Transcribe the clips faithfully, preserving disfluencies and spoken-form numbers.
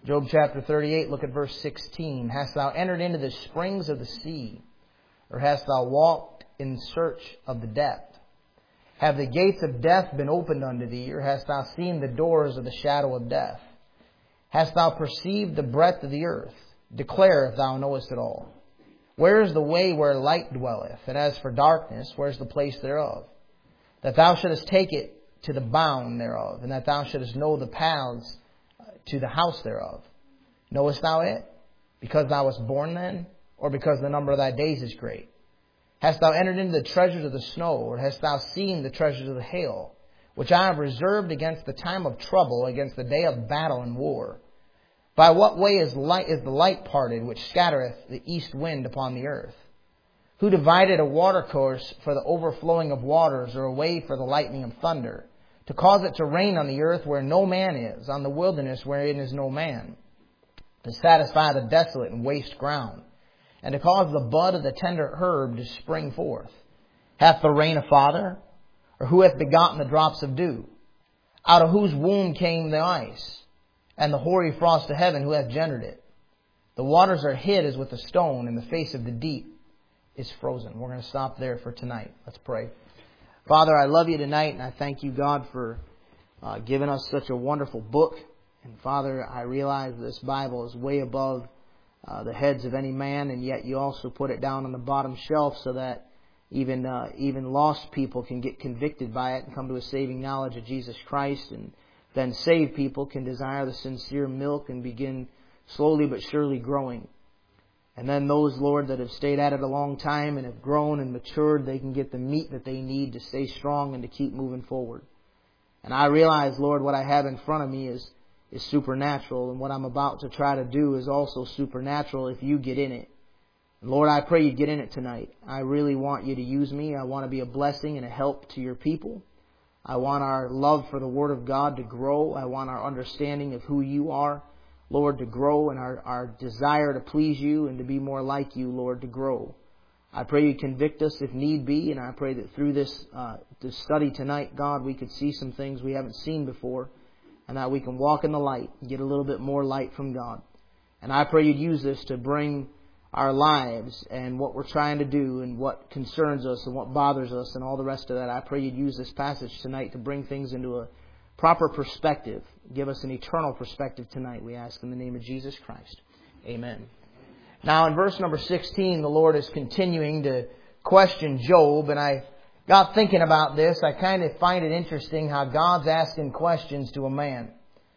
Job chapter thirty-eight, look at verse sixteen. Hast thou entered into the springs of the sea, or hast thou walked in search of the depth? Have the gates of death been opened unto thee, or hast thou seen the doors of the shadow of death? Hast thou perceived the breadth of the earth? Declare if thou knowest it all. Where is the way where light dwelleth? And as for darkness, where is the place thereof? That thou shouldest take it to the bound thereof, and that thou shouldest know the paths to the house thereof. Knowest thou it? Because thou wast born then? Or because the number of thy days is great? Hast thou entered into the treasures of the snow? Or hast thou seen the treasures of the hail? Which I have reserved against the time of trouble, against the day of battle and war. By what way is light is the light parted, which scattereth the east wind upon the earth? Who divided a watercourse for the overflowing of waters, or a way for the lightning of thunder? To cause it to rain on the earth where no man is, on the wilderness wherein is no man. To satisfy the desolate and waste ground, and to cause the bud of the tender herb to spring forth. Hath the rain a father? Or who hath begotten the drops of dew? Out of whose womb came the ice? And the hoary frost of heaven, who hath gendered it? The waters are hid as with a stone, and the face of the deep is frozen. We're going to stop there for tonight. Let's pray. Father, I love you tonight, and I thank you, God, for uh, giving us such a wonderful book. And Father, I realize this Bible is way above uh, the heads of any man, and yet you also put it down on the bottom shelf so that even uh, even lost people can get convicted by it and come to a saving knowledge of Jesus Christ, and then saved people can desire the sincere milk and begin slowly but surely growing. And then those, Lord, that have stayed at it a long time and have grown and matured, they can get the meat that they need to stay strong and to keep moving forward. And I realize, Lord, what I have in front of me is, is supernatural, and what I'm about to try to do is also supernatural if you get in it. And Lord, I pray you get in it tonight. I really want you to use me. I want to be a blessing and a help to your people. I want our love for the Word of God to grow. I want our understanding of who you are, Lord, to grow, and our, our desire to please you and to be more like you, Lord, to grow. I pray you convict us if need be, and I pray that through this, uh, this study tonight, God, we could see some things we haven't seen before, and that we can walk in the light and get a little bit more light from God. And I pray you'd use this to bring our lives and what we're trying to do and what concerns us and what bothers us and all the rest of that. I pray you'd use this passage tonight to bring things into a proper perspective. Give us an eternal perspective tonight, we ask in the name of Jesus Christ. Amen. Now in verse number sixteen, the Lord is continuing to question Job, and I got thinking about this. I kind of find it interesting how God's asking questions to a man.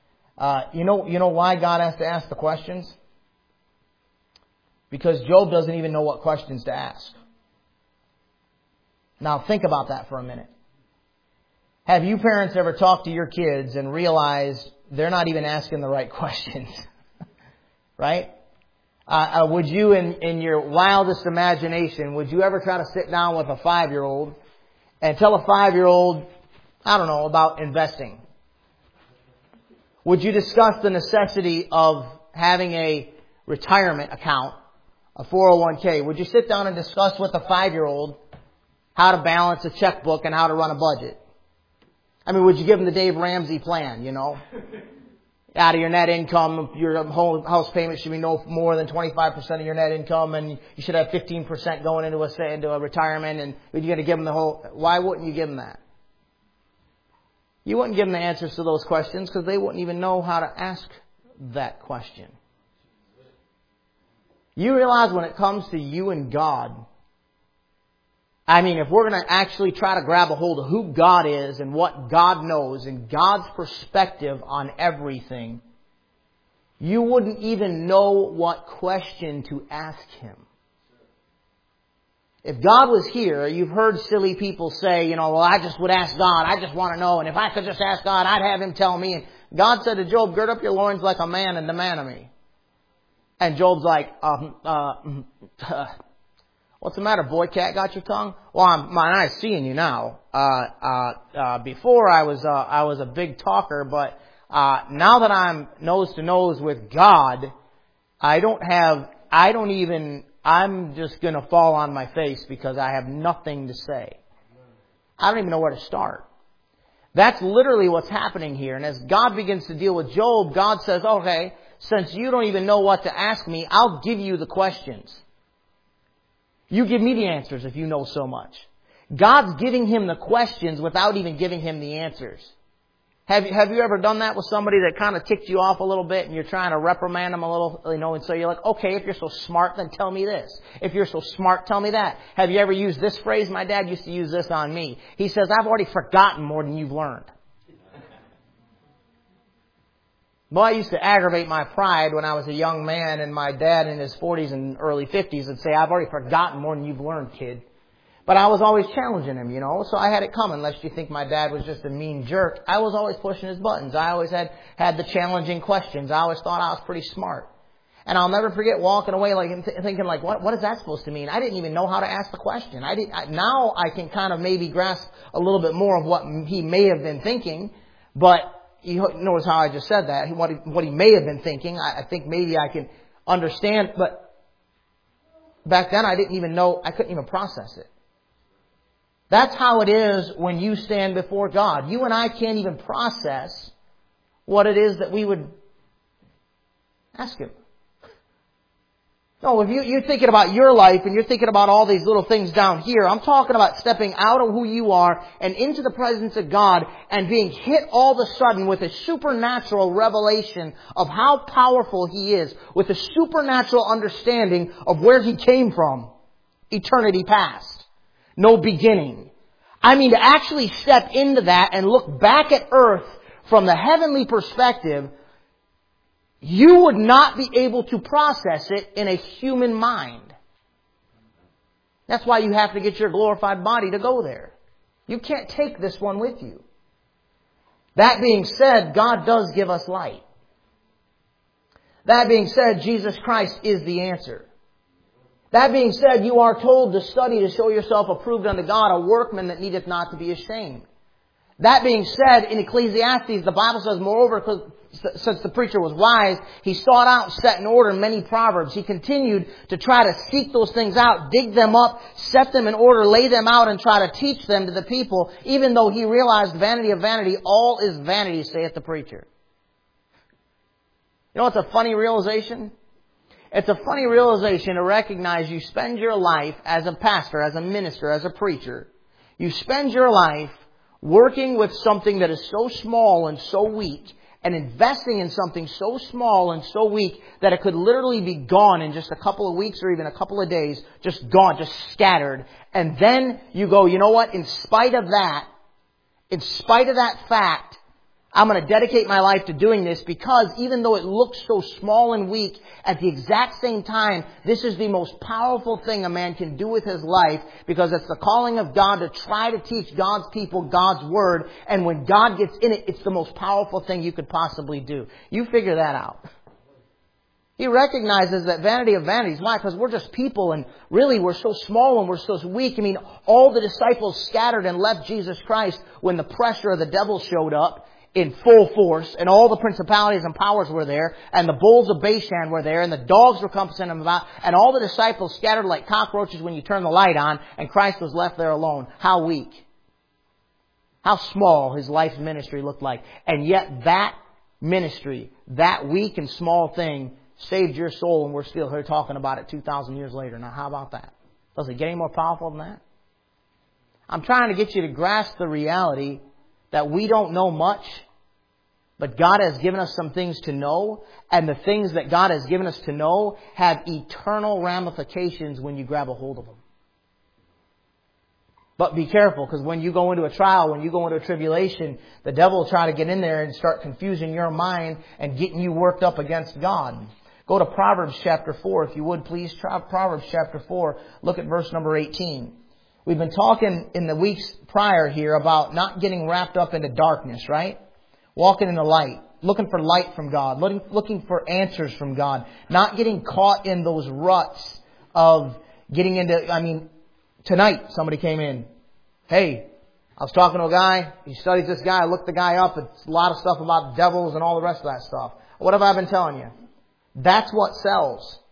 Uh, you know, you know why God has to ask the questions? Because Job doesn't even know what questions to ask. Now think about that for a minute. Have you parents ever talked to your kids and realized they're not even asking the right questions? Right? Uh, uh, would you, in, in your wildest imagination, would you ever try to sit down with a five-year-old and tell a five-year-old, I don't know, about investing? Would you discuss the necessity of having a retirement account, a four oh one k? Would you sit down and discuss with a five-year-old how to balance a checkbook and how to run a budget? I mean, would you give them the Dave Ramsey plan, you know? Out of your net income, your whole house payment should be no more than twenty-five percent of your net income, and you should have fifteen percent going into a, into a retirement, and you're going to give them the whole... Why wouldn't you give them that? You wouldn't give them the answers to those questions because they wouldn't even know how to ask that question. You realize when it comes to you and God, I mean, if we're going to actually try to grab a hold of who God is and what God knows and God's perspective on everything, you wouldn't even know what question to ask Him. If God was here, you've heard silly people say, you know, well, I just would ask God. I just want to know. And if I could just ask God, I'd have Him tell me. And God said to Job, gird up your loins like a man and demand of me. And Job's like, um, uh, uh, what's the matter, boy cat? Got your tongue? Well, I'm, my eye's seeing you now. Uh, uh, uh, before I was, uh, I was a big talker, but, uh, now that I'm nose to nose with God, I don't have, I don't even, I'm just gonna fall on my face because I have nothing to say. I don't even know where to start. That's literally what's happening here. And as God begins to deal with Job, God says, okay, since you don't even know what to ask me, I'll give you the questions. You give me the answers if you know so much. God's giving him the questions without even giving him the answers. Have you, have you ever done that with somebody that kind of ticked you off a little bit and you're trying to reprimand them a little, you know, and so you're like, okay, if you're so smart, then tell me this. If you're so smart, tell me that. Have you ever used this phrase? My dad used to use this on me. He says, I've already forgotten more than you've learned. Boy, I used to aggravate my pride when I was a young man, and my dad in his forties and early fifties would say, I've already forgotten more than you've learned, kid. But I was always challenging him, you know, so I had it coming, lest you think my dad was just a mean jerk. I was always pushing his buttons. I always had, had the challenging questions. I always thought I was pretty smart. And I'll never forget walking away like thinking, like, what, what is that supposed to mean? I didn't even know how to ask the question. I did, I, now I can kind of maybe grasp a little bit more of what he may have been thinking, but you notice how I just said that, what he, what he may have been thinking. I, I think maybe I can understand, but back then I didn't even know, I couldn't even process it. That's how it is when you stand before God. You and I can't even process what it is that we would ask Him. No, if you, you're thinking about your life and you're thinking about all these little things down here, I'm talking about stepping out of who you are and into the presence of God and being hit all of a sudden with a supernatural revelation of how powerful He is, with a supernatural understanding of where He came from, eternity past. No beginning. I mean, to actually step into that and look back at earth from the heavenly perspective, you would not be able to process it in a human mind. That's why you have to get your glorified body to go there. You can't take this one with you. That being said, God does give us light. That being said, Jesus Christ is the answer. That being said, you are told to study to show yourself approved unto God, a workman that needeth not to be ashamed. That being said, in Ecclesiastes, the Bible says, moreover, since the preacher was wise, he sought out and set in order many proverbs. He continued to try to seek those things out, dig them up, set them in order, lay them out, and try to teach them to the people, even though he realized, vanity of vanity, all is vanity, saith the preacher. You know what's a funny realization? It's a funny realization to recognize you spend your life as a pastor, as a minister, as a preacher. You spend your life working with something that is so small and so weak, and investing in something so small and so weak that it could literally be gone in just a couple of weeks or even a couple of days, just gone, just scattered. And then you go, you know what? In spite of that, in spite of that fact, I'm going to dedicate my life to doing this because even though it looks so small and weak, at the exact same time, this is the most powerful thing a man can do with his life because it's the calling of God to try to teach God's people God's Word. And when God gets in it, it's the most powerful thing you could possibly do. You figure that out. He recognizes that vanity of vanities. Why? Because we're just people and really we're so small and we're so weak. I mean, all the disciples scattered and left Jesus Christ when the pressure of the devil showed up in full force, and all the principalities and powers were there, and the bulls of Bashan were there, and the dogs were compassing them about, and all the disciples scattered like cockroaches when you turn the light on, and Christ was left there alone. How weak. How small His life's ministry looked like. And yet that ministry, that weak and small thing, saved your soul, and we're still here talking about it two thousand years later. Now how about that? Does it get any more powerful than that? I'm trying to get you to grasp the reality that we don't know much, but God has given us some things to know, and the things that God has given us to know have eternal ramifications when you grab a hold of them. But be careful, because when you go into a trial, when you go into a tribulation, the devil will try to get in there and start confusing your mind and getting you worked up against God. Go to Proverbs chapter four, if you would please. Proverbs chapter four, look at verse number eighteen. We've been talking in the weeks prior here about not getting wrapped up into darkness, right? Walking in the light, looking for light from God, looking, looking for answers from God, not getting caught in those ruts of getting into, I mean, tonight somebody came in. Hey, I was talking to a guy, he studies this guy, I looked the guy up, it's a lot of stuff about devils and all the rest of that stuff. What have I been telling you? That's what sells.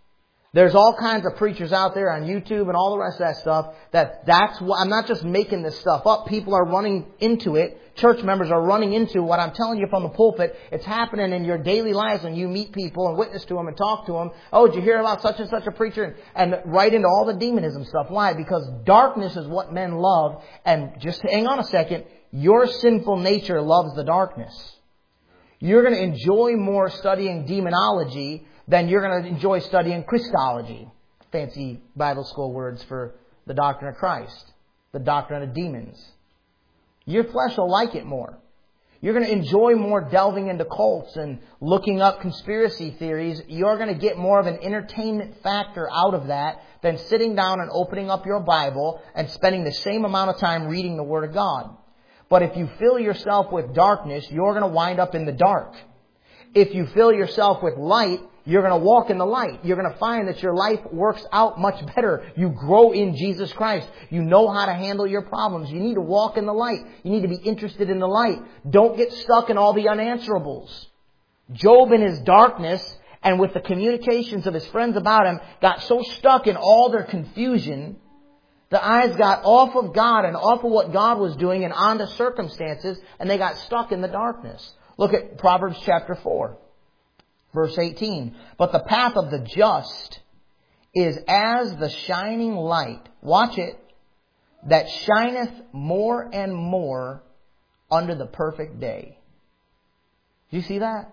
There's all kinds of preachers out there on YouTube and all the rest of that stuff. That that's what, I'm not just making this stuff up. People are running into it. Church members are running into what I'm telling you from the pulpit. It's happening in your daily lives when you meet people and witness to them and talk to them. Oh, did you hear about such and such a preacher? And, and right into all the demonism stuff. Why? Because darkness is what men love. And just hang on a second. Your sinful nature loves the darkness. You're going to enjoy more studying demonology than you're going to enjoy studying Christology. Fancy Bible school words for the doctrine of Christ. The doctrine of demons. Your flesh will like it more. You're going to enjoy more delving into cults and looking up conspiracy theories. You're going to get more of an entertainment factor out of that than sitting down and opening up your Bible and spending the same amount of time reading the Word of God. But if you fill yourself with darkness, you're going to wind up in the dark. If you fill yourself with light, you're going to walk in the light. You're going to find that your life works out much better. You grow in Jesus Christ. You know how to handle your problems. You need to walk in the light. You need to be interested in the light. Don't get stuck in all the unanswerables. Job in his darkness and with the communications of his friends about him got so stuck in all their confusion, the eyes got off of God and off of what God was doing and onto circumstances, and they got stuck in the darkness. Look at Proverbs chapter four. Verse eighteen, but the path of the just is as the shining light, watch it, that shineth more and more under the perfect day. Do you see that?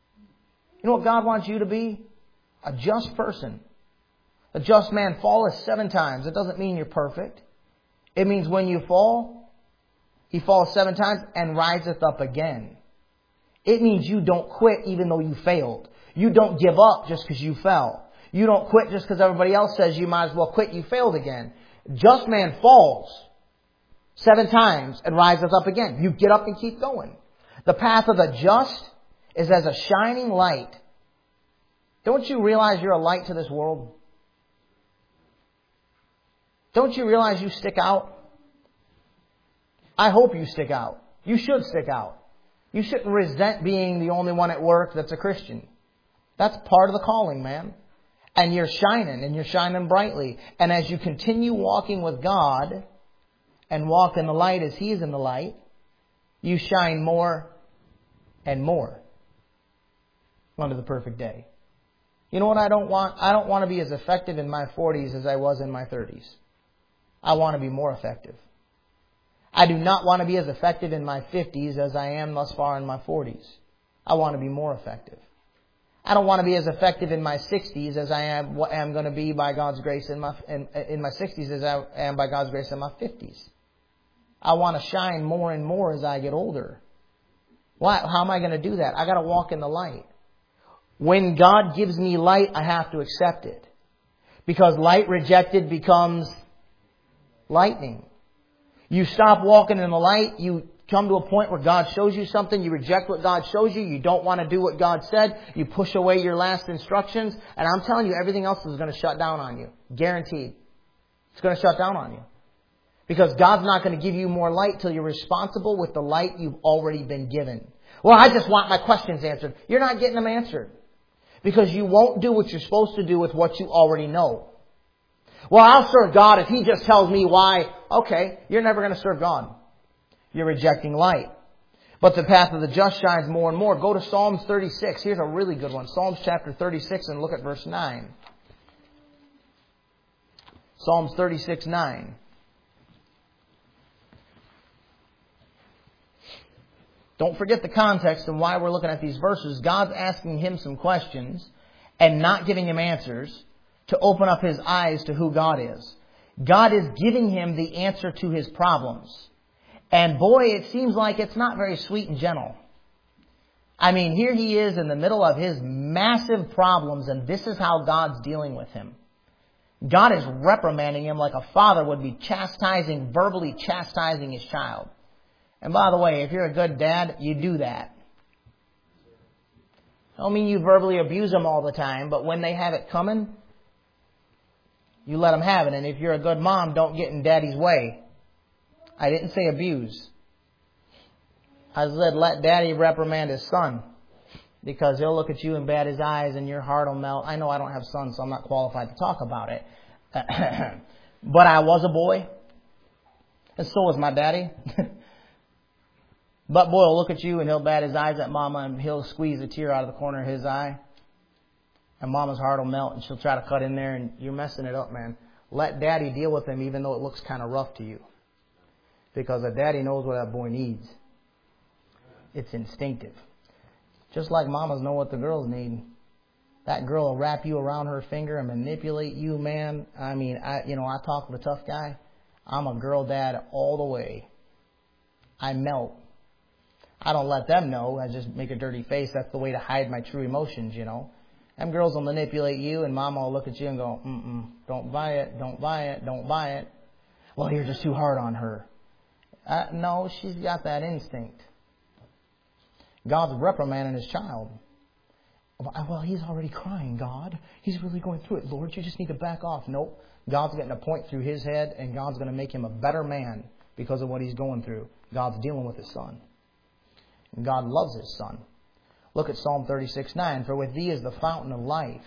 You know what God wants you to be? A just person. A just man falleth seven times. It doesn't mean you're perfect. It means when you fall, he falls seven times and riseth up again. It means you don't quit even though you failed. You don't give up just because you fell. You don't quit just because everybody else says you might as well quit. You failed again. Just man falls seven times and rises up again. You get up and keep going. The path of the just is as a shining light. Don't you realize you're a light to this world? Don't you realize you stick out? I hope you stick out. You should stick out. You shouldn't resent being the only one at work that's a Christian. That's part of the calling, man. And you're shining, and you're shining brightly. And as you continue walking with God and walk in the light as He is in the light, you shine more and more under the perfect day. You know what I don't want? I don't want to be as effective in my forties as I was in my thirties. I want to be more effective. I do not want to be as effective in my fifties as I am thus far in my forties. I want to be more effective. I don't want to be as effective in my sixties as I am, am going to be by God's grace in my in, in my sixties as I am by God's grace in my fifties. I want to shine more and more as I get older. Why? How am I going to do that? I got to walk in the light. When God gives me light, I have to accept it. Because light rejected becomes lightning. You stop walking in the light, you come to a point where God shows you something, you reject what God shows you, you don't want to do what God said, you push away your last instructions, and I'm telling you, everything else is going to shut down on you. Guaranteed. It's going to shut down on you. Because God's not going to give you more light till you're responsible with the light you've already been given. Well, I just want my questions answered. You're not getting them answered. Because you won't do what you're supposed to do with what you already know. Well, I'll serve God if He just tells me why. Okay, you're never going to serve God. You're rejecting light. But the path of the just shines more and more. Go to Psalms thirty-six. Here's a really good one. Psalms chapter thirty-six and look at verse nine. Psalms thirty-six, nine. Don't forget the context and why we're looking at these verses. God's asking him some questions and not giving him answers to open up his eyes to who God is. God is giving him the answer to his problems. And boy, it seems like it's not very sweet and gentle. I mean, here he is in the middle of his massive problems, and this is how God's dealing with him. God is reprimanding him like a father would be chastising, verbally chastising his child. And by the way, if you're a good dad, you do that. I don't mean you verbally abuse them all the time, but when they have it coming, you let them have it. And if you're a good mom, don't get in daddy's way. I didn't say abuse. I said let daddy reprimand his son. Because he'll look at you and bat his eyes and your heart will melt. I know I don't have sons, so I'm not qualified to talk about it. But I was a boy. And so was my daddy. But boy will look at you and he'll bat his eyes at mama and he'll squeeze a tear out of the corner of his eye. And mama's heart will melt and she'll try to cut in there and you're messing it up, man. Let daddy deal with him even though it looks kind of rough to you. Because a daddy knows what that boy needs. It's instinctive. Just like mamas know what the girls need. That girl will wrap you around her finger and manipulate you, man. I mean, I you know, I talk to the tough guy. I'm a girl dad all the way. I melt. I don't let them know. I just make a dirty face. That's the way to hide my true emotions, you know. Them girls will manipulate you and mama will look at you and go, mm-mm, don't buy it, don't buy it, don't buy it. Well, you're just too hard on her. Uh, no, she's got that instinct. God's reprimanding his child. Well, he's already crying, God. He's really going through it. Lord, you just need to back off. Nope. God's getting a point through his head and God's going to make him a better man because of what he's going through. God's dealing with his son. And God loves his son. Look at Psalm thirty-six nine. For with thee is the fountain of life.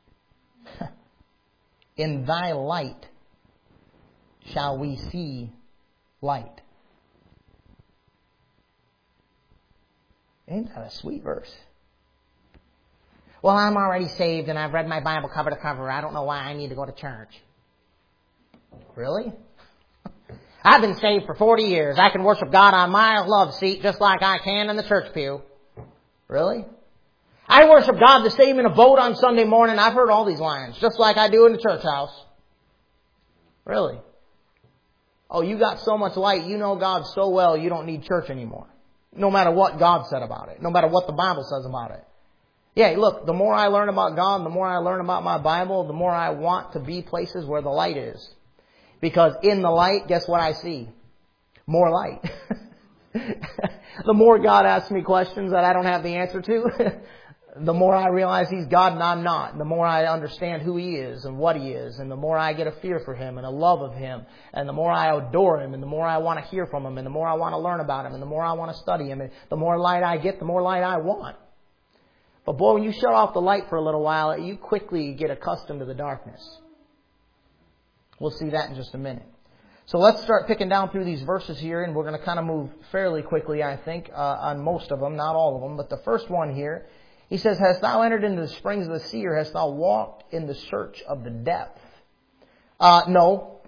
In thy light shall we see light. Ain't that a sweet verse? Well, I'm already saved and I've read my Bible cover to cover. I don't know why I need to go to church. Really? I've been saved for forty years. I can worship God on my love seat just like I can in the church pew. Really? I worship God the same in a boat on Sunday morning. I've heard all these lines, just like I do in the church house. Really? Oh, you got so much light. You know God so well you don't need church anymore. No matter what God said about it. No matter what the Bible says about it. Yeah, look, the more I learn about God, the more I learn about my Bible, the more I want to be places where the light is. Because in the light, guess what I see? More light. The more God asks me questions that I don't have the answer to, the more I realize He's God and I'm not. The more I understand who He is and what He is. And the more I get a fear for Him and a love of Him. And the more I adore Him and the more I want to hear from Him and the more I want to learn about Him and the more I want to study Him. And the more light I get, the more light I want. But boy, when you shut off the light for a little while, you quickly get accustomed to the darkness. We'll see that in just a minute. So let's start picking down through these verses here, and we're going to kind of move fairly quickly, I think, uh, on most of them, not all of them. But the first one here, he says, hast thou entered into the springs of the sea, or hast thou walked in the search of the depth? Uh, no.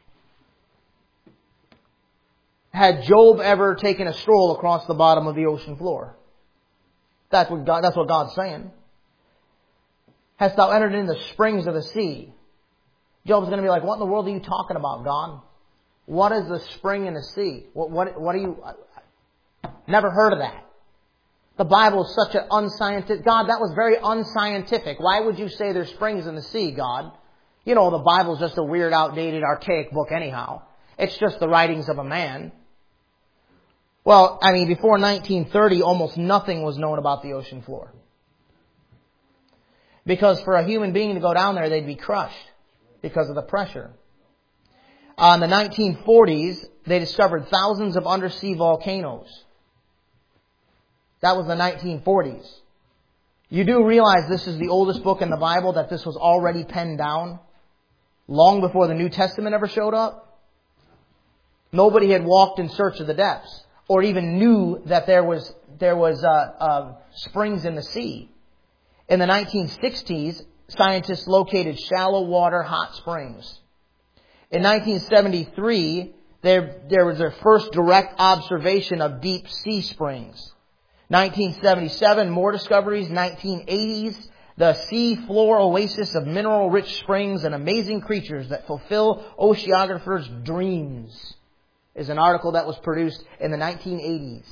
Had Job ever taken a stroll across the bottom of the ocean floor? That's what God, that's what God's saying. Hast thou entered into the springs of the sea? Job's going to be like, what in the world are you talking about, God? What is the spring in the sea? What, what, what are you... Never heard of that. The Bible is such an unscientific... God, that was very unscientific. Why would you say there's springs in the sea, God? You know, the Bible's just a weird, outdated, archaic book anyhow. It's just the writings of a man. Well, I mean, before nineteen thirty, almost nothing was known about the ocean floor. Because for a human being to go down there, they'd be crushed because of the pressure. Uh, in the nineteen forties, they discovered thousands of undersea volcanoes. That was the nineteen forties. You do realize this is the oldest book in the Bible, that this was already penned down long before the New Testament ever showed up? Nobody had walked in search of the depths or even knew that there was there was uh, uh, springs in the sea. In the nineteen sixties, scientists located shallow water hot springs. In nineteen seventy-three, there, there was their first direct observation of deep sea springs. nineteen seventy-seven, more discoveries. nineteen eighties, the sea floor oasis of mineral-rich springs and amazing creatures that fulfill oceanographers' dreams is an article that was produced in the nineteen eighties.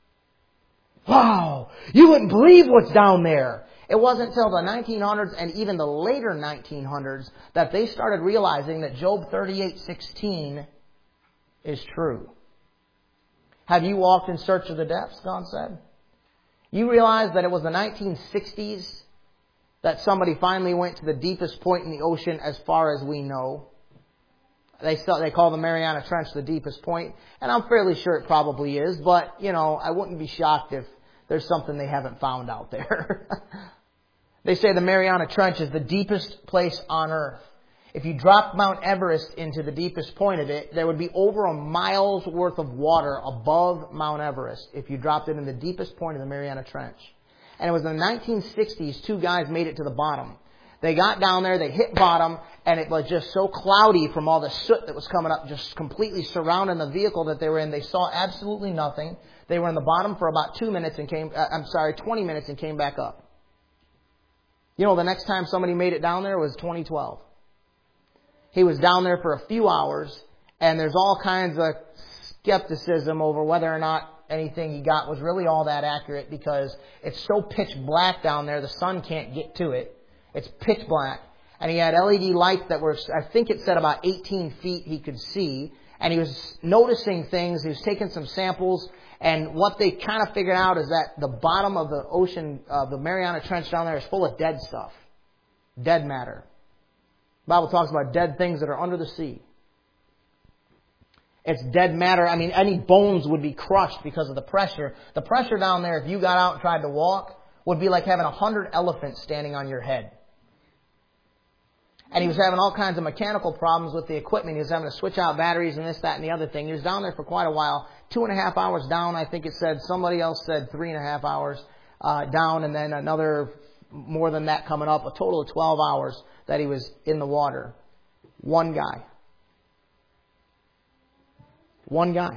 Wow! You wouldn't believe what's down there! It wasn't until the nineteen hundreds and even the later nineteen hundreds that they started realizing that Job thirty-eight sixteen is true. Have you walked in search of the depths, God said? You realize that it was the nineteen sixties that somebody finally went to the deepest point in the ocean as far as we know. They still, they call the Mariana Trench the deepest point, and I'm fairly sure it probably is, but, you know, I wouldn't be shocked if there's something they haven't found out there. They say the Mariana Trench is the deepest place on Earth. If you dropped Mount Everest into the deepest point of it, there would be over a mile's worth of water above Mount Everest if you dropped it in the deepest point of the Mariana Trench. And it was in the nineteen sixties, two guys made it to the bottom. They got down there, they hit bottom, and it was just so cloudy from all the soot that was coming up, just completely surrounding the vehicle that they were in. They saw absolutely nothing. They were in the bottom for about two minutes and came, uh, I'm sorry, twenty minutes and came back up. You know, the next time somebody made it down there was twenty twelve. He was down there for a few hours, and there's all kinds of skepticism over whether or not anything he got was really all that accurate, because it's so pitch black down there, the sun can't get to it. It's pitch black. And he had L E D lights that were, I think it said about eighteen feet he could see. And he was noticing things. He was taking some samples. And what they kind of figured out is that the bottom of the ocean, uh, the Mariana Trench down there is full of dead stuff. Dead matter. The Bible talks about dead things that are under the sea. It's dead matter. I mean, any bones would be crushed because of the pressure. The pressure down there, if you got out and tried to walk, would be like having a hundred elephants standing on your head. And he was having all kinds of mechanical problems with the equipment. He was having to switch out batteries and this, that, and the other thing. He was down there for quite a while. Two and a half hours down, I think it said. Somebody else said three and a half hours uh, down, and then another more than that coming up. A total of twelve hours that he was in the water. One guy. One guy.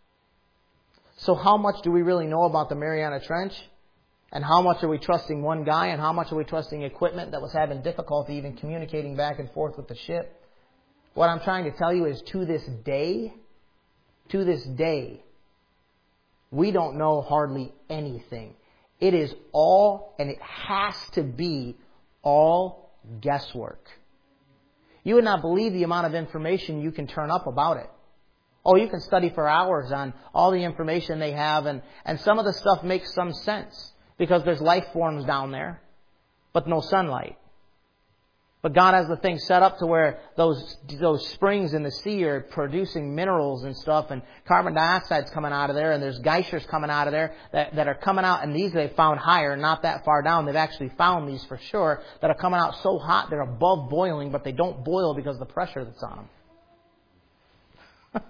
So how much do we really know about the Mariana Trench? And how much are we trusting one guy? And how much are we trusting equipment that was having difficulty even communicating back and forth with the ship? What I'm trying to tell you is, to this day, to this day, we don't know hardly anything. It is all, and it has to be, all guesswork. You would not believe the amount of information you can turn up about it. Oh, you can study for hours on all the information they have, and, and some of the stuff makes some sense because there's life forms down there, but no sunlight. But God has the thing set up to where those those springs in the sea are producing minerals and stuff, and carbon dioxide's coming out of there, and there's geysers coming out of there that, that are coming out, and these they found higher, not that far down. They've actually found these for sure that are coming out so hot they're above boiling, but they don't boil because of the pressure that's on them.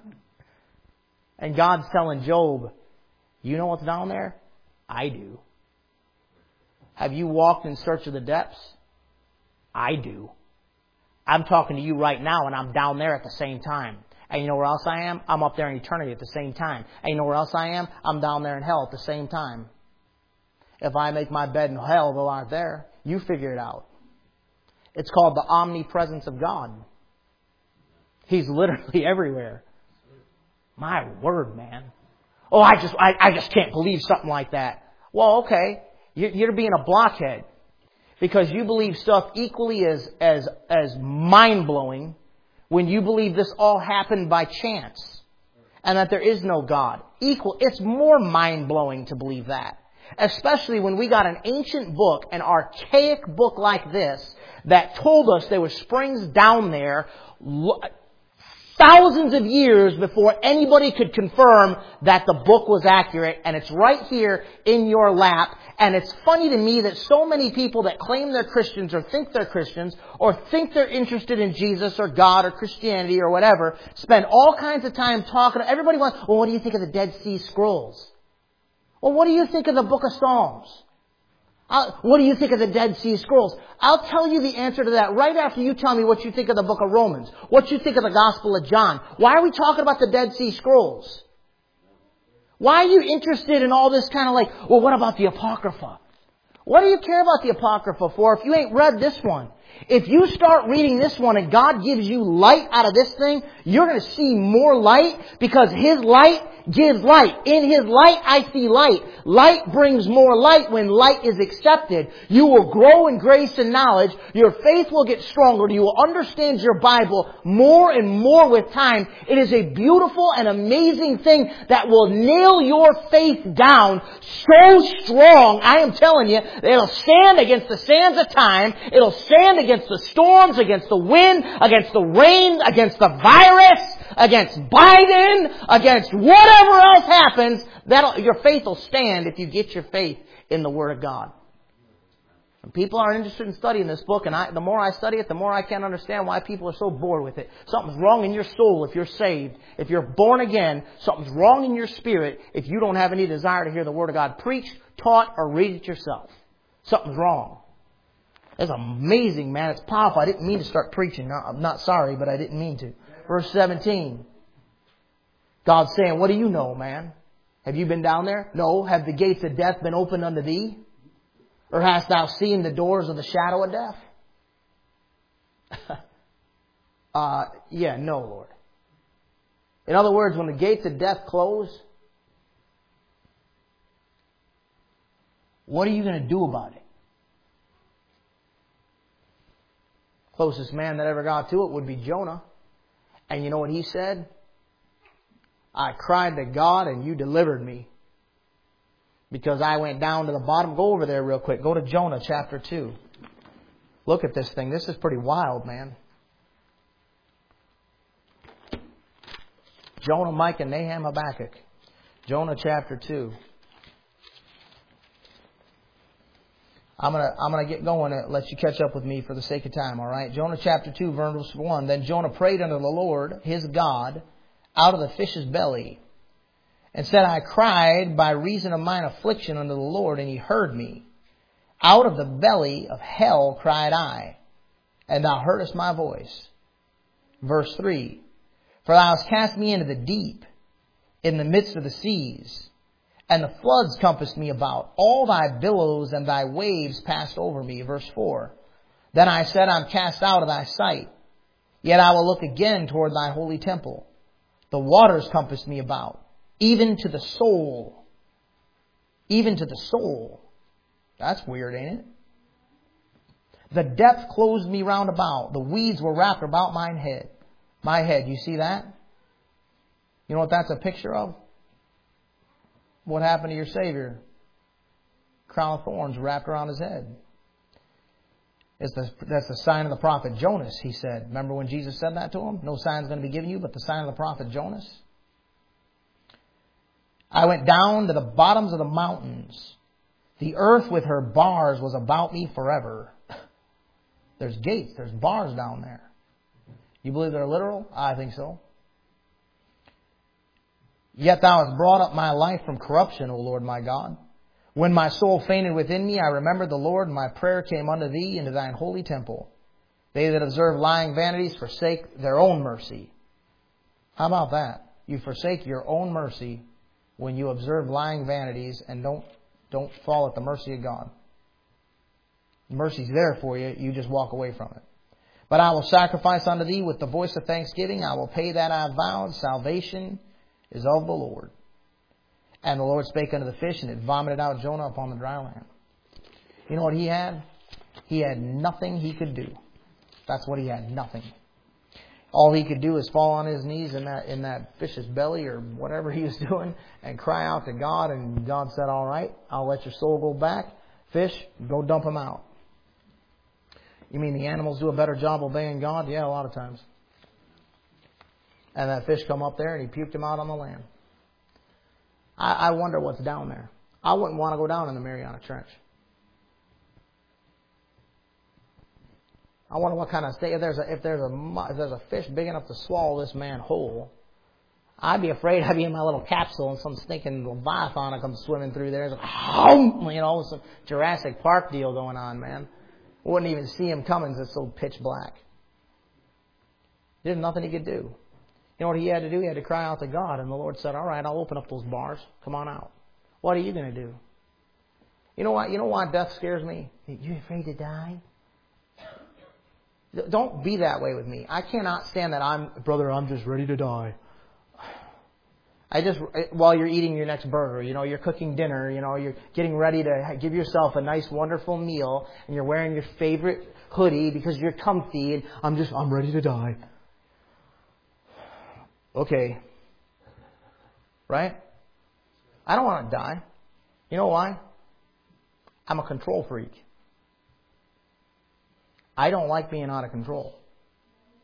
And God's telling Job, you know what's down there? I do. Have you walked in search of the depths? I do. I'm talking to you right now, and I'm down there at the same time. And you know where else I am? I'm up there in eternity at the same time. And you know where else I am? I'm down there in hell at the same time. If I make my bed in hell, though aren't there, you figure it out. It's called the omnipresence of God. He's literally everywhere. My word, man. Oh, I just I, I just can't believe something like that. Well, okay. You're being a blockhead. Because you believe stuff equally as, as, as mind-blowing when you believe this all happened by chance. And that there is no God. Equal. It's more mind-blowing to believe that. Especially when we got an ancient book, an archaic book like this, that told us there were springs down there thousands of years before anybody could confirm that the book was accurate, and it's right here in your lap. And it's funny to me that so many people that claim they're Christians or think they're Christians or think they're interested in Jesus or God or Christianity or whatever spend all kinds of time talking. Everybody wants, well, what do you think of the Dead Sea Scrolls? Well, what do you think of the Book of Psalms? I'll, what do you think of the Dead Sea Scrolls? I'll tell you the answer to that right after you tell me what you think of the book of Romans, what you think of the Gospel of John. Why are we talking about the Dead Sea Scrolls? Why are you interested in all this kind of like, well, what about the Apocrypha? What do you care about the Apocrypha for if you ain't read this one? If you start reading this one and God gives you light out of this thing, you're going to see more light because His light gives light. In His light, I see light. Light brings more light when light is accepted. You will grow in grace and knowledge. Your faith will get stronger. You will understand your Bible more and more with time. It is a beautiful and amazing thing that will nail your faith down so strong. I am telling you, it'll stand against the sands of time. It'll stand against the storms, against the wind, against the rain, against the virus, against Biden, against whatever else happens, that'll, your faith will stand if you get your faith in the Word of God. And people are interested in studying this book, and I, the more I study it, the more I can't understand why people are so bored with it. Something's wrong in your soul if you're saved. If you're born again, something's wrong in your spirit if you don't have any desire to hear the Word of God preached, taught, or read it yourself. Something's wrong. It's amazing, man. It's powerful. I didn't mean to start preaching. I'm not sorry, but I didn't mean to. Verse seventeen. God's saying, what do you know, man? Have you been down there? No. Have the gates of death been opened unto thee? Or hast thou seen the doors of the shadow of death? uh, yeah, no, Lord. In other words, when the gates of death close, what are you going to do about it? Closest man that ever got to it would be Jonah. And you know what he said? I cried to God and you delivered me. Because I went down to the bottom. Go over there real quick. Go to Jonah chapter two. Look at this thing. This is pretty wild, man. Jonah, Micah, Nahum, Habakkuk. Jonah chapter two. I'm gonna I'm gonna get going and let you catch up with me for the sake of time, all right? Jonah chapter two, verse one. Then Jonah prayed unto the Lord his God out of the fish's belly, and said, I cried by reason of mine affliction unto the Lord, and he heard me. Out of the belly of hell cried I, and thou heardest my voice. Verse three. For thou hast cast me into the deep, in the midst of the seas, and the floods compassed me about. All thy billows and thy waves passed over me. Verse four. Then I said, I'm cast out of thy sight, yet I will look again toward thy holy temple. The waters compassed me about, even to the soul. Even to the soul. That's weird, ain't it? The depth closed me round about. The weeds were wrapped about mine head. My head. You see that? You know what that's a picture of? What happened to your Savior? Crown of thorns wrapped around his head. It's the, that's the sign of the prophet Jonas, he said. Remember when Jesus said that to him? No sign is going to be given you but the sign of the prophet Jonas. I went down to the bottoms of the mountains. The earth with her bars was about me forever. There's gates, there's bars down there. You believe they're literal? I think so. Yet thou hast brought up my life from corruption, O Lord my God. When my soul fainted within me, I remembered the Lord, and my prayer came unto thee into thine holy temple. They that observe lying vanities forsake their own mercy. How about that? You forsake your own mercy when you observe lying vanities and don't, don't fall at the mercy of God. Mercy's there for you. You just walk away from it. But I will sacrifice unto thee with the voice of thanksgiving. I will pay that I have vowed. Salvation is of the Lord. And the Lord spake unto the fish, and it vomited out Jonah upon the dry land. You know what he had? He had nothing he could do. That's what he had, nothing. All he could do is fall on his knees in that in that fish's belly or whatever he was doing and cry out to God. And God said, all right, I'll let your soul go back. Fish, go dump him out. You mean the animals do a better job obeying God? Yeah, a lot of times. And that fish come up there and he puked him out on the land. I, I wonder what's down there. I wouldn't want to go down in the Mariana Trench. I wonder what kind of state. If there's a if there's a if there's a fish big enough to swallow this man whole, I'd be afraid I'd be in my little capsule and some stinking leviathan comes swimming through there. It's like, oh, you know, some Jurassic Park deal going on, man. Wouldn't even see him coming because it's so pitch black. There's nothing he could do. You know what he had to do? He had to cry out to God. And the Lord said, all right, I'll open up those bars. Come on out. What are you going to do? You know what? You know why death scares me? You afraid to die? Don't be that way with me. I cannot stand that I'm, brother, I'm just ready to die. I just, while you're eating your next burger, you know, you're cooking dinner, you know, you're getting ready to give yourself a nice, wonderful meal, and you're wearing your favorite hoodie because you're comfy, and I'm just, I'm ready to die. Okay. Right? I don't want to die. You know why? I'm a control freak. I don't like being out of control.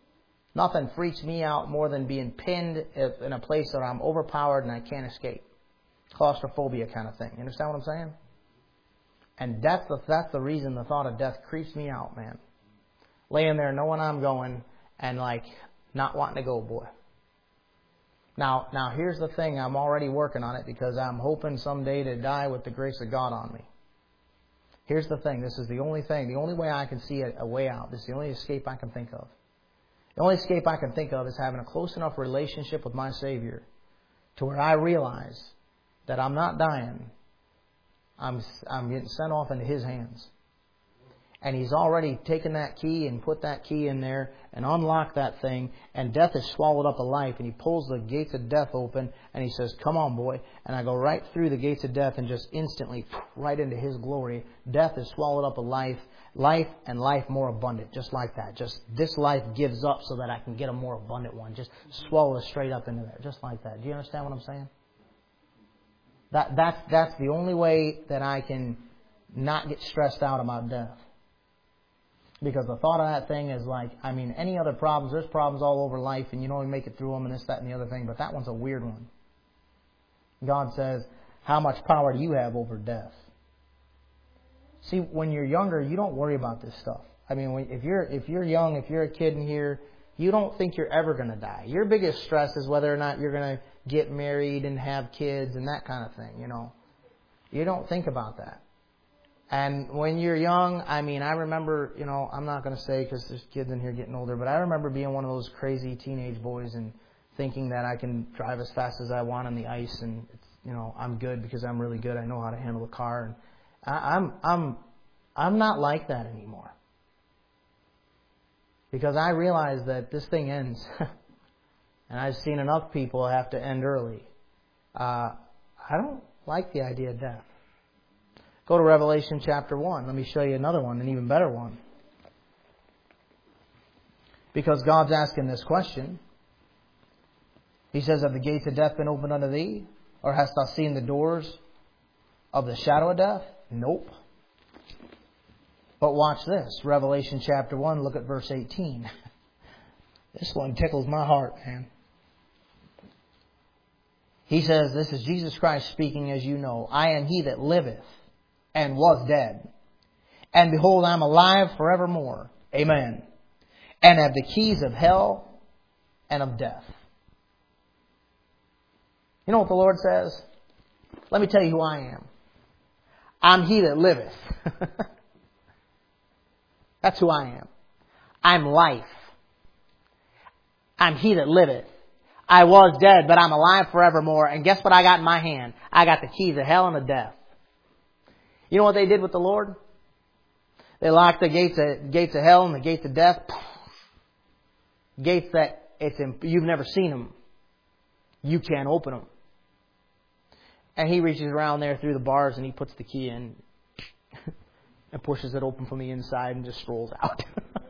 Nothing freaks me out more than being pinned in a place where I'm overpowered and I can't escape. Claustrophobia kind of thing. You understand what I'm saying? And that's the, that's the reason the thought of death creeps me out, man. Laying there knowing I'm going and like not wanting to go, boy. Now, now here's the thing. I'm already working on it because I'm hoping someday to die with the grace of God on me. Here's the thing. This is the only thing. The only way I can see a, a way out. This is the only escape I can think of. The only escape I can think of is having a close enough relationship with my Savior to where I realize that I'm not dying. I'm, I'm getting sent off into His hands. And He's already taken that key and put that key in there and unlocked that thing. And death has swallowed up a life. And He pulls the gates of death open and He says, come on, boy. And I go right through the gates of death and just instantly right into His glory. Death has swallowed up a life. Life and life more abundant. Just like that. Just this life gives up so that I can get a more abundant one. Just swallow it straight up into there. Just like that. Do you understand what I'm saying? That, that's, that's the only way that I can not get stressed out about death. Because the thought of that thing is like, I mean, any other problems, there's problems all over life and you know you make it through them and this, that, and the other thing. But that one's a weird one. God says, how much power do you have over death? See, when you're younger, you don't worry about this stuff. I mean, when, if you're if you're young, if you're a kid in here, you don't think you're ever going to die. Your biggest stress is whether or not you're going to get married and have kids and that kind of thing, you know. You don't think about that. And when you're young, I mean, I remember, you know, I'm not going to say because there's kids in here getting older, but I remember being one of those crazy teenage boys and thinking that I can drive as fast as I want on the ice and, it's, you know, I'm good because I'm really good. I know how to handle a car. And I, I'm, I'm, I'm not like that anymore. Because I realize that this thing ends. And I've seen enough people have to end early. Uh, I don't like the idea of death. Go to Revelation chapter one. Let me show you another one, an even better one. Because God's asking this question. He says, have the gates of death been opened unto thee? Or hast thou seen the doors of the shadow of death? Nope. But watch this. Revelation chapter one, look at verse eighteen. This one tickles my heart, man. He says, this is Jesus Christ speaking, as you know. I am He that liveth and was dead. And behold, I am alive forevermore. Amen. And have the keys of hell and of death. You know what the Lord says? Let me tell you who I am. I'm He that liveth. That's who I am. I'm life. I'm He that liveth. I was dead, but I'm alive forevermore. And guess what I got in my hand? I got the keys of hell and of death. You know what they did with the Lord? They locked the gates of, gates of hell and the gates of death. Gates that it's in, you've never seen them. You can't open them. And He reaches around there through the bars and He puts the key in and pushes it open from the inside and just strolls out.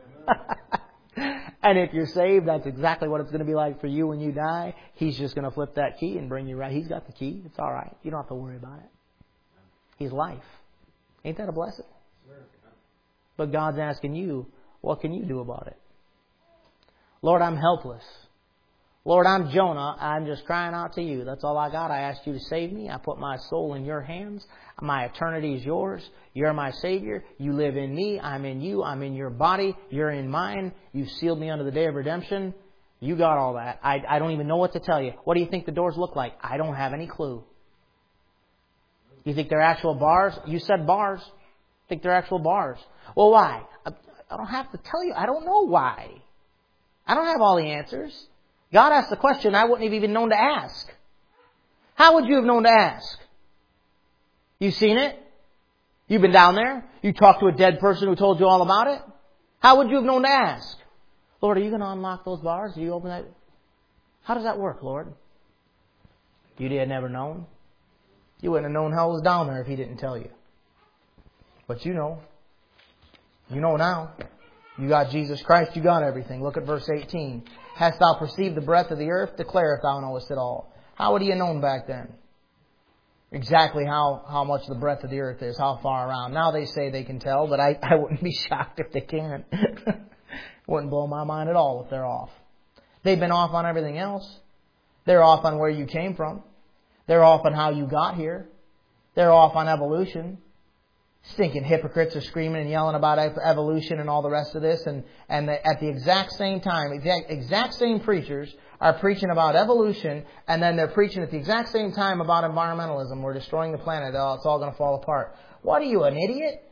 And if you're saved, that's exactly what it's going to be like for you when you die. He's just going to flip that key and bring you right. He's got the key. It's all right. You don't have to worry about it. He's life. Ain't that a blessing? But God's asking you, what can you do about it? Lord, I'm helpless. Lord, I'm Jonah. I'm just crying out to you. That's all I got. I asked you to save me. I put my soul in your hands. My eternity is yours. You're my Savior. You live in me. I'm in you. I'm in your body. You're in mine. You've sealed me unto the day of redemption. You got all that. I, I don't even know what to tell you. What do you think the doors look like? I don't have any clue. You think they're actual bars? You said bars. Think they're actual bars. Well, why? I, I don't have to tell you. I don't know why. I don't have all the answers. God asked the question I wouldn't have even known to ask. How would you have known to ask? You seen it? You've been down there? You talked to a dead person who told you all about it? How would you have known to ask? Lord, are you going to unlock those bars? Do you open that? How does that work, Lord? You'd have never known. You wouldn't have known hell was down there if He didn't tell you. But you know. You know now. You got Jesus Christ. You got everything. Look at verse eighteen. Hast thou perceived the breadth of the earth? Declare if thou knowest it all. How would He have known back then? Exactly how, how much the breadth of the earth is, how far around. Now they say they can tell, but I, I wouldn't be shocked if they can't. Wouldn't blow my mind at all if they're off. They've been off on everything else. They're off on where you came from. They're off on how you got here. They're off on evolution. Stinking hypocrites are screaming and yelling about evolution and all the rest of this. And, and the, at the exact same time, exact, exact same preachers are preaching about evolution, and then they're preaching at the exact same time about environmentalism. We're destroying the planet. Oh, it's all going to fall apart. What are you, an idiot?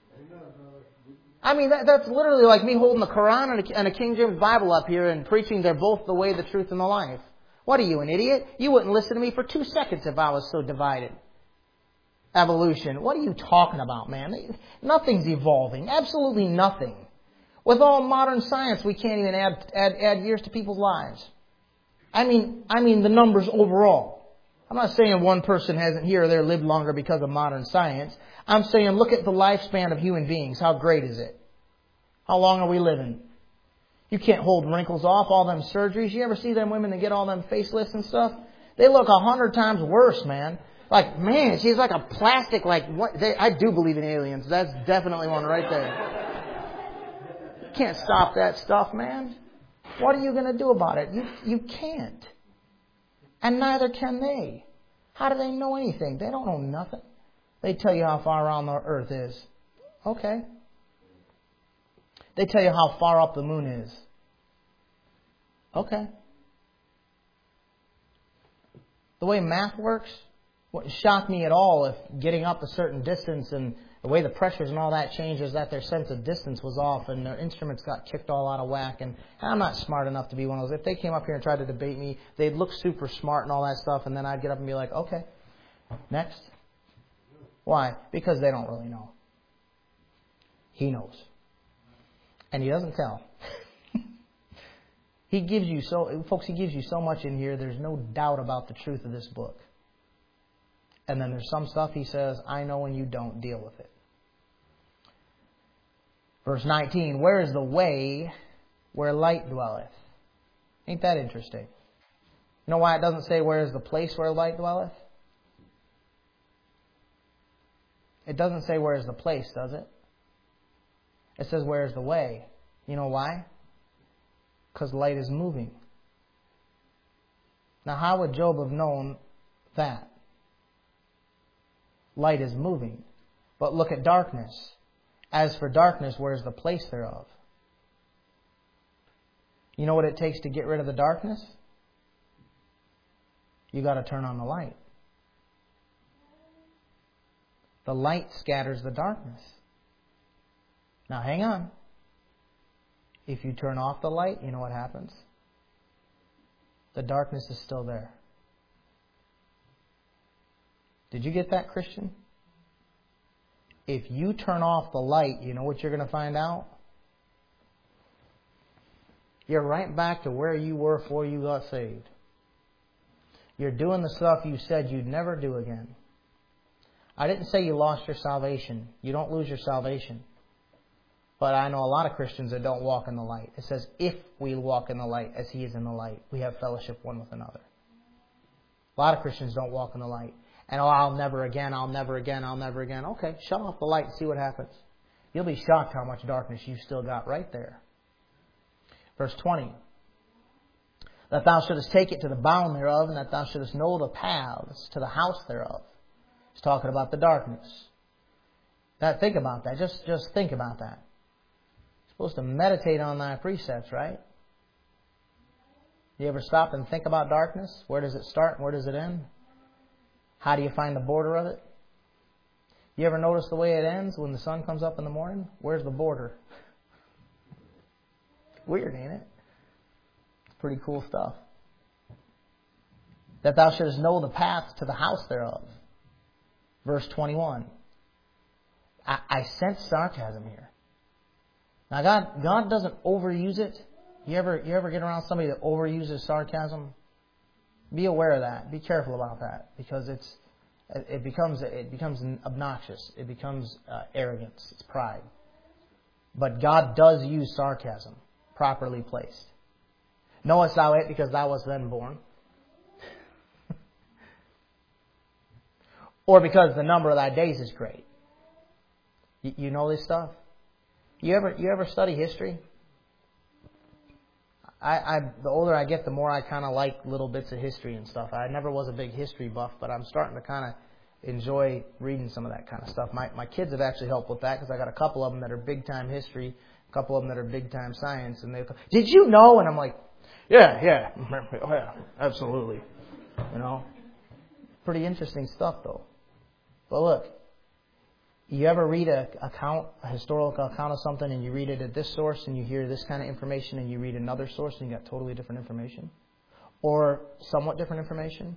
I mean, that, that's literally like me holding the Quran and a, and a King James Bible up here and preaching they're both the way, the truth, and the life. What are you, an idiot? You wouldn't listen to me for two seconds if I was so divided. Evolution. What are you talking about, man? Nothing's evolving. Absolutely nothing. With all modern science, we can't even add, add, add years to people's lives. I mean, I mean the numbers overall. I'm not saying one person hasn't here or there lived longer because of modern science. I'm saying look at the lifespan of human beings. How great is it? How long are we living? You can't hold wrinkles off, all them surgeries. You ever see them women that get all them facelifts and stuff? They look a hundred times worse, man. Like, man, she's like a plastic, like, what? They, I do believe in aliens. That's definitely one right there. You can't stop that stuff, man. What are you going to do about it? You, you can't. And neither can they. How do they know anything? They don't know nothing. They tell you how far around the earth is. Okay. They tell you how far up the moon is. Okay. The way math works, wouldn't shock me at all if getting up a certain distance and the way the pressures and all that changes, that their sense of distance was off and their instruments got kicked all out of whack. And I'm not smart enough to be one of those. If they came up here and tried to debate me, they'd look super smart and all that stuff, and then I'd get up and be like, okay, next. Why? Because they don't really know. He knows. And he doesn't tell. He gives you so, folks, he gives you so much in here, there's no doubt about the truth of this book. And then there's some stuff he says, I know and you don't, deal with it. Verse nineteen, where is the way where light dwelleth? Ain't that interesting? You know why it doesn't say where is the place where light dwelleth? It doesn't say where is the place, does it? It says where is the way. You know why? Because light is moving. Now how would Job have known that? Light is moving. But look at darkness. As for darkness, where is the place thereof? You know what it takes to get rid of the darkness? You got to turn on the light. The light scatters the darkness. Now hang on. If you turn off the light, you know what happens? The darkness is still there. Did you get that, Christian? If you turn off the light, you know what you're going to find out? You're right back to where you were before you got saved. You're doing the stuff you said you'd never do again. I didn't say you lost your salvation. You don't lose your salvation. But I know a lot of Christians that don't walk in the light. It says, if we walk in the light as He is in the light, we have fellowship one with another. A lot of Christians don't walk in the light. And, oh, I'll never again, I'll never again, I'll never again. Okay, shut off the light and see what happens. You'll be shocked how much darkness you've still got right there. Verse twenty. That thou shouldest take it to the bound thereof, and that thou shouldest know the paths to the house thereof. He's talking about the darkness. Now, think about that. Just, just think about that. You're supposed to meditate on thy precepts, right? You ever stop and think about darkness? Where does it start and where does it end? How do you find the border of it? You ever notice the way it ends when the sun comes up in the morning? Where's the border? Weird, ain't it? It's pretty cool stuff. That thou shouldest know the path to the house thereof. Verse twenty-one. I, I sense sarcasm here. Now God, God doesn't overuse it. You ever, you ever get around somebody that overuses sarcasm? Be aware of that. Be careful about that, because it's it becomes it becomes obnoxious. It becomes uh, arrogance. It's pride. But God does use sarcasm, properly placed. Knowest thou it because thou wast then born? Or because the number of thy days is great. You, you know this stuff? You ever you ever study history? I, I the older I get, the more I kind of like little bits of history and stuff. I never was a big history buff, but I'm starting to kind of enjoy reading some of that kind of stuff. My my kids have actually helped with that because I got a couple of them that are big time history, a couple of them that are big time science, and they go, "Did you know?" And I'm like, "Yeah, yeah, oh, yeah, absolutely." You know, pretty interesting stuff though. But look, you ever read a account, a historical account of something, and you read it at this source, and you hear this kind of information, and you read another source, and you got totally different information, or somewhat different information?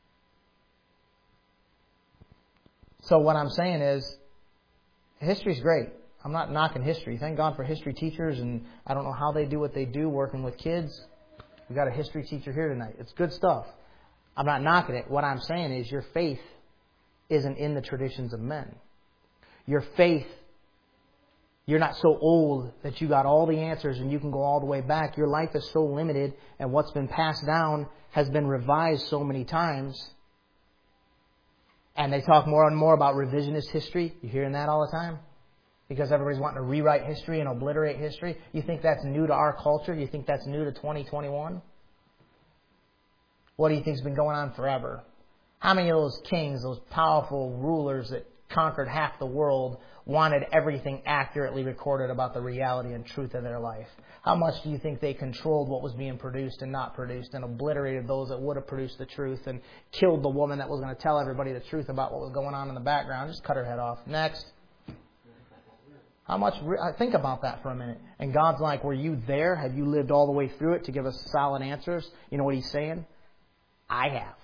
So what I'm saying is, history's great. I'm not knocking history. Thank God for history teachers, and I don't know how they do what they do working with kids. We got a history teacher here tonight. It's good stuff. I'm not knocking it. What I'm saying is your faith isn't in the traditions of men. Your faith, you're not so old that you got all the answers and you can go all the way back. Your life is so limited, and what's been passed down has been revised so many times. And they talk more and more about revisionist history. You're hearing that all the time? Because everybody's wanting to rewrite history and obliterate history. You think that's new to our culture? You think that's new to twenty twenty-one? What do you think's been going on forever? How many of those kings, those powerful rulers that conquered half the world, wanted everything accurately recorded about the reality and truth of their life? How much do you think they controlled what was being produced and not produced, and obliterated those that would have produced the truth, and killed the woman that was going to tell everybody the truth about what was going on in the background? Just cut her head off. Next. How much? Think about that for a minute. And God's like, were you there? Have you lived all the way through it to give us solid answers? You know what He's saying? I have.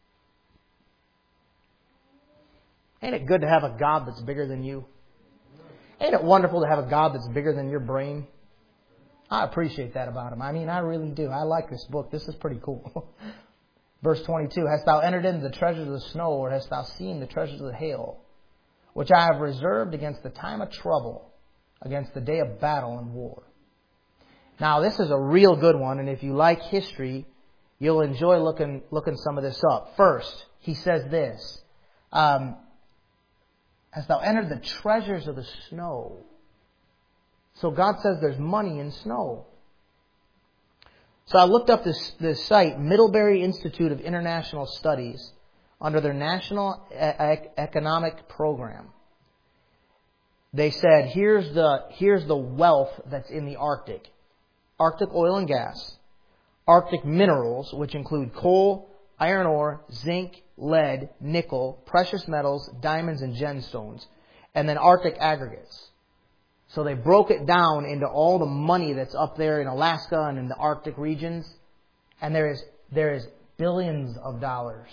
Ain't it good to have a God that's bigger than you? Ain't it wonderful to have a God that's bigger than your brain? I appreciate that about Him. I mean, I really do. I like this book. This is pretty cool. Verse twenty-two, hast thou entered into the treasures of the snow, or hast thou seen the treasures of the hail, which I have reserved against the time of trouble, against the day of battle and war? Now, this is a real good one, and if you like history, you'll enjoy looking looking some of this up. First, he says this, um, hast thou entered the treasures of the snow? So God says there's money in snow. So I looked up this, this site, Middlebury Institute of International Studies, under their National e- Economic Program. They said, here's the, here's the wealth that's in the Arctic. Arctic oil and gas. Arctic minerals, which include coal, iron ore, zinc, lead, nickel, precious metals, diamonds, and gemstones. And then Arctic aggregates. So they broke it down into all the money that's up there in Alaska and in the Arctic regions. And there is, there is billions of dollars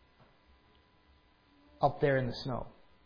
up there in the snow,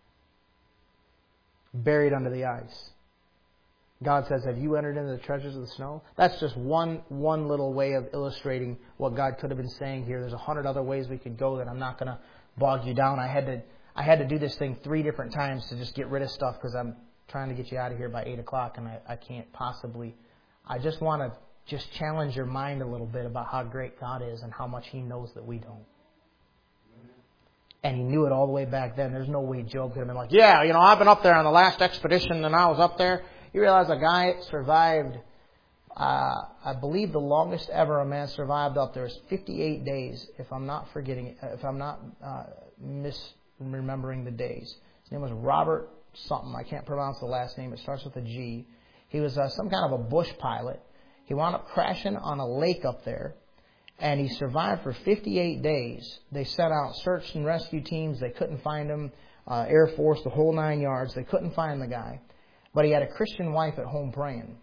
buried under the ice. God says, have you entered into the treasures of the snow? That's just one one little way of illustrating what God could have been saying here. There's a hundred other ways we could go that I'm not going to bog you down. I had to I had to do this thing three different times to just get rid of stuff because I'm trying to get you out of here by eight o'clock, and I, I can't possibly. I just want to just challenge your mind a little bit about how great God is and how much He knows that we don't. And He knew it all the way back then. There's no way Job could have been like, yeah, you know, I've been up there on the last expedition and I was up there. You realize a guy survived, uh, I believe the longest ever a man survived up there is fifty-eight days, if I'm not forgetting, if I'm not uh, misremembering the days. His name was Robert something. I can't pronounce the last name. It starts with a G. He was uh, some kind of a bush pilot. He wound up crashing on a lake up there. And he survived for fifty-eight days. They sent out search and rescue teams. They couldn't find him. Uh, Air Force, the whole nine yards. They couldn't find the guy. But he had a Christian wife at home praying.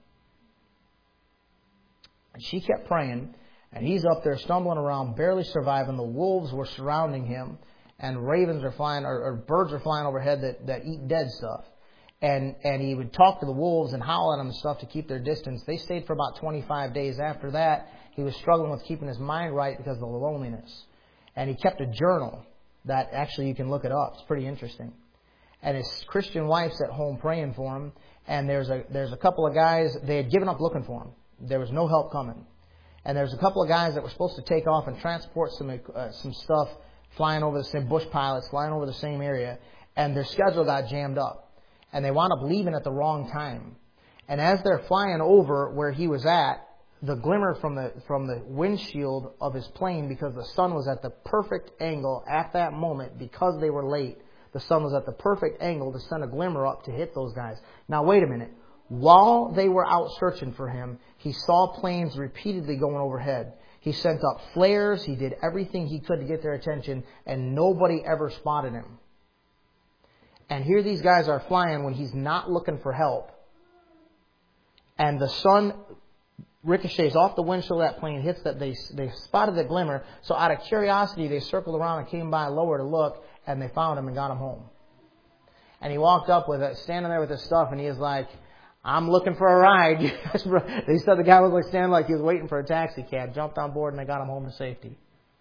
And she kept praying. And he's up there stumbling around, barely surviving. The wolves were surrounding him. And ravens are flying, or, or birds are flying overhead that, that eat dead stuff. And and he would talk to the wolves and howl at them and stuff to keep their distance. They stayed for about twenty-five days. After that, he was struggling with keeping his mind right because of the loneliness. And he kept a journal that actually you can look it up. It's pretty interesting. And his Christian wife's at home praying for him. And there's a there's a couple of guys, they had given up looking for him. There was no help coming. And there's a couple of guys that were supposed to take off and transport some uh, some stuff, flying over the same, bush pilots, flying over the same area. And their schedule got jammed up. And they wound up leaving at the wrong time. And as they're flying over where he was at, the glimmer from the from the windshield of his plane, because the sun was at the perfect angle at that moment, because they were late. The sun was at the perfect angle to send a glimmer up to hit those guys. Now wait a minute. While they were out searching for him, he saw planes repeatedly going overhead. He sent up flares. He did everything he could to get their attention, and nobody ever spotted him. And here these guys are flying when he's not looking for help. And the sun ricochets off the windshield of that plane, hits that, they they spotted the glimmer. So out of curiosity, they circled around and came by lower to look, and they found him and got him home. And he walked up with it, standing there with his stuff, and he was like, I'm looking for a ride. They said the guy was like standing like he was waiting for a taxi cab, jumped on board, and they got him home to safety.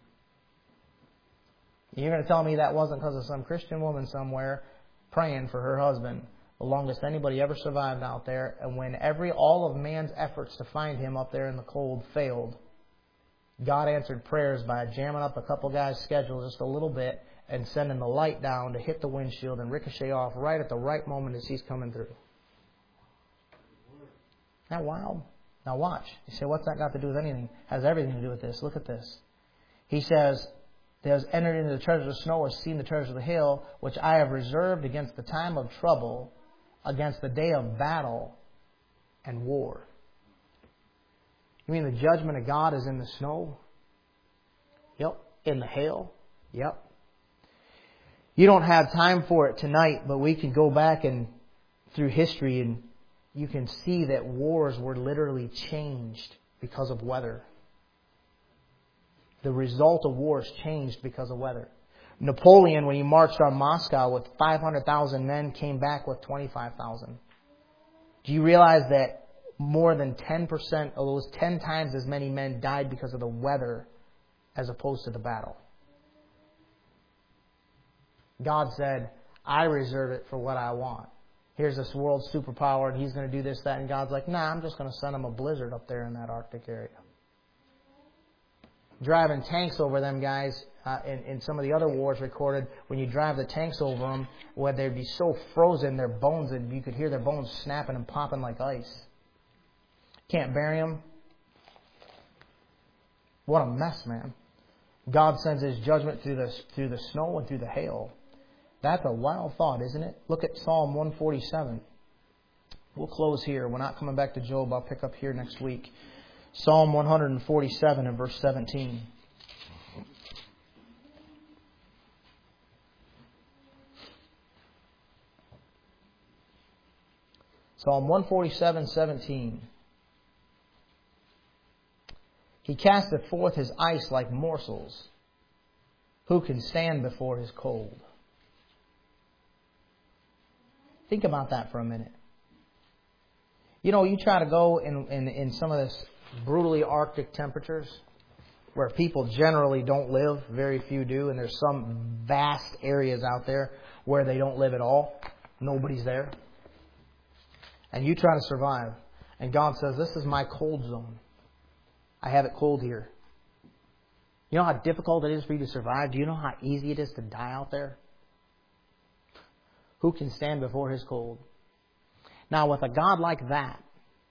You're going to tell me that wasn't because of some Christian woman somewhere praying for her husband? The longest anybody ever survived out there, and when every all of man's efforts to find him up there in the cold failed, God answered prayers by jamming up a couple guys' schedule just a little bit and sending the light down to hit the windshield and ricochet off right at the right moment as he's coming through. Isn't that wild? Now watch. You say, what's that got to do with anything? It has everything to do with this. Look at this. He says, "They has entered into the treasures of the snow, or seen the treasures of the hill, which I have reserved against the time of trouble, against the day of battle and war." You mean the judgment of God is in the snow? Yep. In the hail? Yep. You don't have time for it tonight, but we can go back and through history, and you can see that wars were literally changed because of weather. The result of wars changed because of weather. Napoleon, when he marched on Moscow with five hundred thousand men, came back with twenty-five thousand. Do you realize that more than ten percent of those, ten times as many men died because of the weather as opposed to the battle? God said, I reserve it for what I want. Here's this world superpower, and he's going to do this, that, and God's like, nah, I'm just going to send him a blizzard up there in that Arctic area. Driving tanks over them guys, uh, in, in some of the other wars recorded, when you drive the tanks over them, where they'd be so frozen, their bones, and you could hear their bones snapping and popping like ice. Can't bury them. What a mess, man. God sends his judgment through the, through the snow and through the hail. That's a wild thought, isn't it? Look at Psalm one forty-seven. We'll close here. We're not coming back to Job. I'll pick up here next week. Psalm one forty-seven and verse seventeen. Psalm one forty-seven, seventeen. He casteth forth his ice like morsels. Who can stand before his cold? Think about that for a minute. You know, you try to go in, in, in some of this brutally Arctic temperatures where people generally don't live, very few do, and there's some vast areas out there where they don't live at all. Nobody's there. And you try to survive. And God says, this is my cold zone. I have it cold here. You know how difficult it is for you to survive? Do you know how easy it is to die out there? Who can stand before his cold? Now, with a God like that,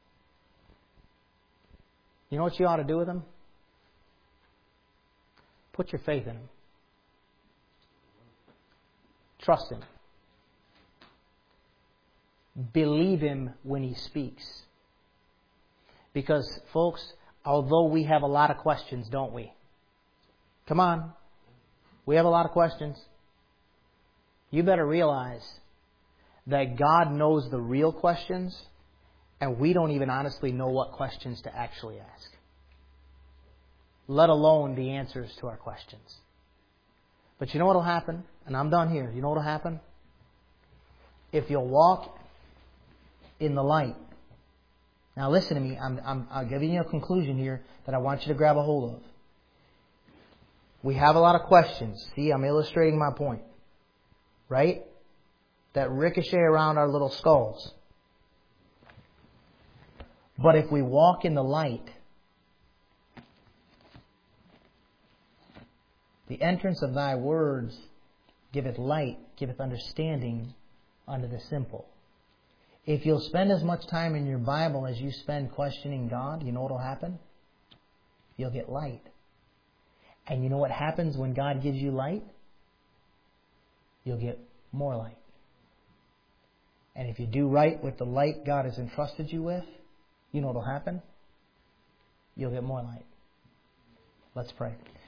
you know what you ought to do with him? Put your faith in him. Trust him. Believe him when he speaks. Because, folks, although we have a lot of questions, don't we? Come on. We have a lot of questions. You better realize that God knows the real questions, and we don't even honestly know what questions to actually ask, let alone the answers to our questions. But you know what will happen? And I'm done here. You know what will happen? If you'll walk in the light. Now listen to me. I'm, I'm, I'm giving you a conclusion here that I want you to grab a hold of. We have a lot of questions. See, I'm illustrating my point. Right? That ricochet around our little skulls. But if we walk in the light, the entrance of thy words giveth light, giveth understanding unto the simple. If you'll spend as much time in your Bible as you spend questioning God, you know what will happen? You'll get light. And you know what happens when God gives you light? You'll get more light. And if you do right with the light God has entrusted you with, you know what will happen? You'll get more light. Let's pray.